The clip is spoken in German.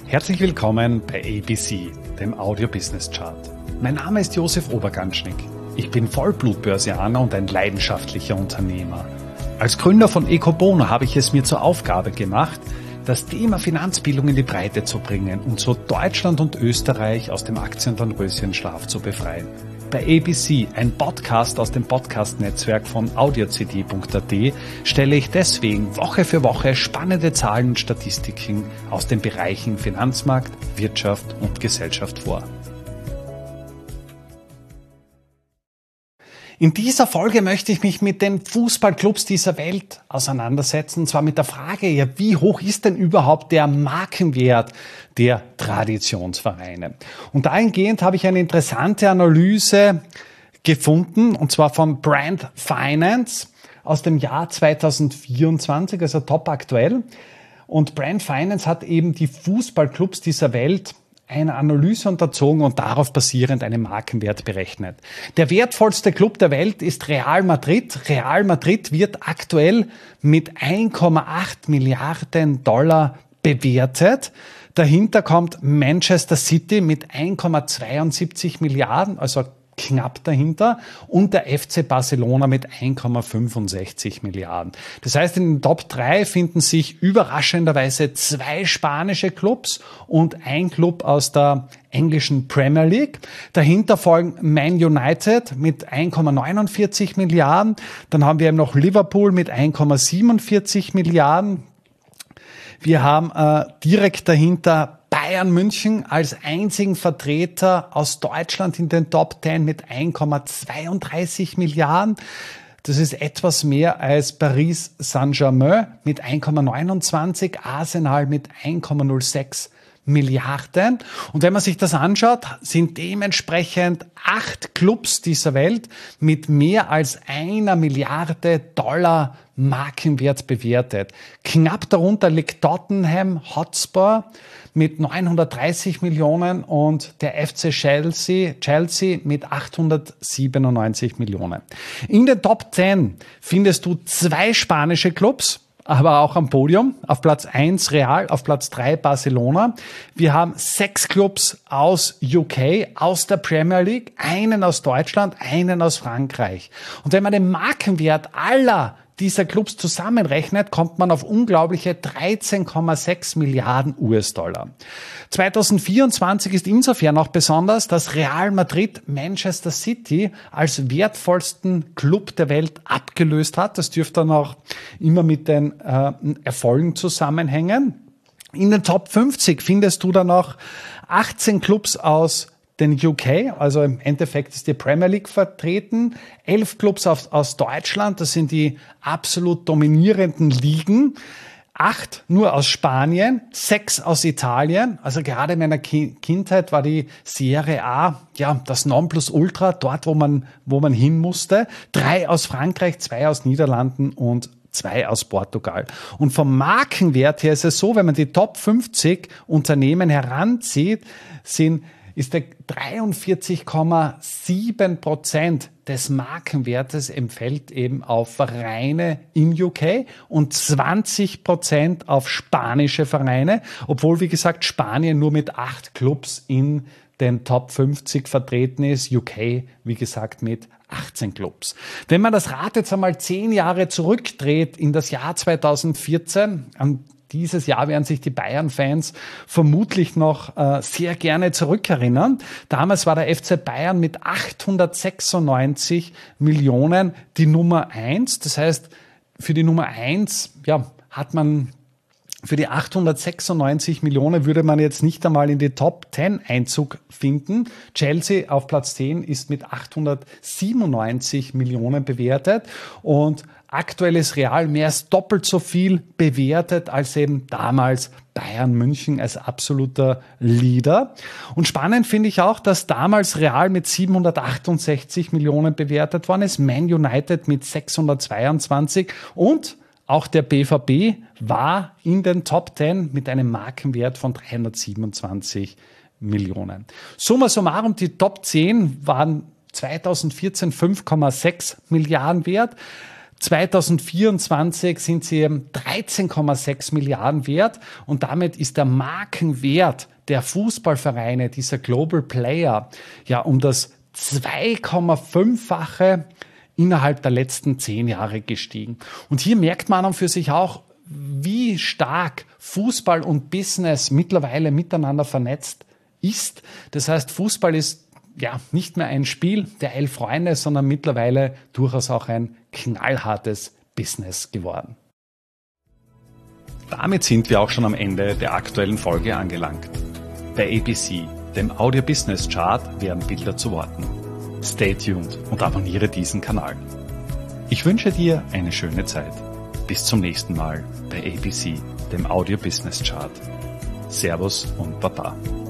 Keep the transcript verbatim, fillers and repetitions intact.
Herzlich willkommen bei A B C, dem Audio Business Chart. Mein Name ist Josef Oberganschnick. Ich bin Vollblutbörsianer und ein leidenschaftlicher Unternehmer. Als Gründer von Ecobono habe ich es mir zur Aufgabe gemacht, das Thema Finanzbildung in die Breite zu bringen und so Deutschland und Österreich aus dem Aktienröschenschlaf zu befreien. Bei A B C, ein Podcast aus dem Podcast-Netzwerk von audio c d punkt a t, stelle ich deswegen Woche für Woche spannende Zahlen und Statistiken aus den Bereichen Finanzmarkt, Wirtschaft und Gesellschaft vor. In dieser Folge möchte ich mich mit den Fußballclubs dieser Welt auseinandersetzen, und zwar mit der Frage, ja, wie hoch ist denn überhaupt der Markenwert der Traditionsvereine? Und dahingehend habe ich eine interessante Analyse gefunden, und zwar von Brand Finance aus dem Jahr zweitausendvierundzwanzig, also top aktuell. Und Brand Finance hat eben die Fußballclubs dieser Welt eine Analyse unterzogen und darauf basierend einen Markenwert berechnet. Der wertvollste Club der Welt ist Real Madrid. Real Madrid wird aktuell mit eins Komma acht Milliarden Dollar bewertet. Dahinter kommt Manchester City mit eins Komma zweiundsiebzig Milliarden, also knapp dahinter, und der F C Barcelona mit eins Komma fünfundsechzig Milliarden. Das heißt, in den Top drei finden sich überraschenderweise zwei spanische Clubs und ein Club aus der englischen Premier League. Dahinter folgen Man United mit eins Komma neunundvierzig Milliarden. Dann haben wir eben noch Liverpool mit eins Komma siebenundvierzig Milliarden. Wir haben äh, direkt dahinter Bayern München als einzigen Vertreter aus Deutschland in den Top zehn mit eins Komma zweiunddreißig Milliarden. Das ist etwas mehr als Paris Saint-Germain mit eins Komma neunundzwanzig, Arsenal mit eins Komma null sechs Milliarden. Und wenn man sich das anschaut, sind dementsprechend acht Clubs dieser Welt mit mehr als einer Milliarde Dollar Markenwert bewertet. Knapp darunter liegt Tottenham Hotspur mit neunhundertdreißig Millionen und der F C Chelsea, Chelsea mit achthundertsiebenundneunzig Millionen. In den Top zehn findest du zwei spanische Clubs, aber auch am Podium. Auf Platz eins Real, auf Platz drei Barcelona. Wir haben sechs Clubs aus U K, aus der Premier League, einen aus Deutschland, einen aus Frankreich. Und wenn man den Markenwert aller dieser Clubs zusammenrechnet, kommt man auf unglaubliche dreizehn Komma sechs Milliarden U S-Dollar. zweitausendvierundzwanzig ist insofern auch besonders, dass Real Madrid Manchester City als wertvollsten Club der Welt abgelöst hat. Das dürfte dann auch immer mit den äh, Erfolgen zusammenhängen. In den Top fünfzig findest du dann auch achtzehn Clubs aus den U K, also im Endeffekt ist die Premier League vertreten, elf Clubs aus, aus Deutschland, das sind die absolut dominierenden Ligen, acht nur aus Spanien, sechs aus Italien, also gerade in meiner Ki- Kindheit war die Serie A, ja, das Nonplusultra, dort, wo man, wo man hin musste, drei aus Frankreich, zwei aus Niederlanden und zwei aus Portugal. Und vom Markenwert her ist es so, wenn man die Top fünfzig Unternehmen heranzieht, sind ist der dreiundvierzig Komma sieben Prozent des Markenwertes empfällt eben auf Vereine in U K und zwanzig Prozent auf spanische Vereine, obwohl, wie gesagt, Spanien nur mit acht Clubs in den Top fünfzig vertreten ist, U K, wie gesagt, mit achtzehn Clubs. Wenn man das Rad jetzt einmal zehn Jahre zurückdreht in das Jahr zweitausendvierzehn, am Dieses Jahr werden sich die Bayern-Fans vermutlich noch äh, sehr gerne zurückerinnern. Damals war der F C Bayern mit achthundertsechsundneunzig Millionen die Nummer eins. Das heißt, für die Nummer eins, ja, hat man für die achthundertsechsundneunzig Millionen würde man jetzt nicht einmal in die Top zehn Einzug finden. Chelsea auf Platz zehn ist mit achthundertsiebenundneunzig Millionen bewertet und aktuell ist Real mehr als doppelt so viel bewertet als eben damals Bayern München als absoluter Leader. Und spannend finde ich auch, dass damals Real mit siebenhundertachtundsechzig Millionen bewertet worden ist, Man United mit sechshundertzweiundzwanzig und auch der B V B war in den Top zehn mit einem Markenwert von dreihundertsiebenundzwanzig Millionen. Summa summarum, die Top zehn waren zweitausendvierzehn fünf Komma sechs Milliarden wert. zweitausendvierundzwanzig sind sie dreizehn Komma sechs Milliarden wert und damit ist der Markenwert der Fußballvereine, dieser Global Player, ja um das zwei Komma fünffache innerhalb der letzten zehn Jahre gestiegen. Und hier merkt man für sich auch, wie stark Fußball und Business mittlerweile miteinander vernetzt ist. Das heißt, Fußball ist ja nicht mehr ein Spiel der elf Freunde, sondern mittlerweile durchaus auch ein knallhartes Business geworden. Damit sind wir auch schon am Ende der aktuellen Folge angelangt. Bei A B C, dem Audio Business Chart, werden Bilder zu Worten. Stay tuned und abonniere diesen Kanal. Ich wünsche dir eine schöne Zeit. Bis zum nächsten Mal bei A B C, dem Audio Business Chart. Servus und Baba.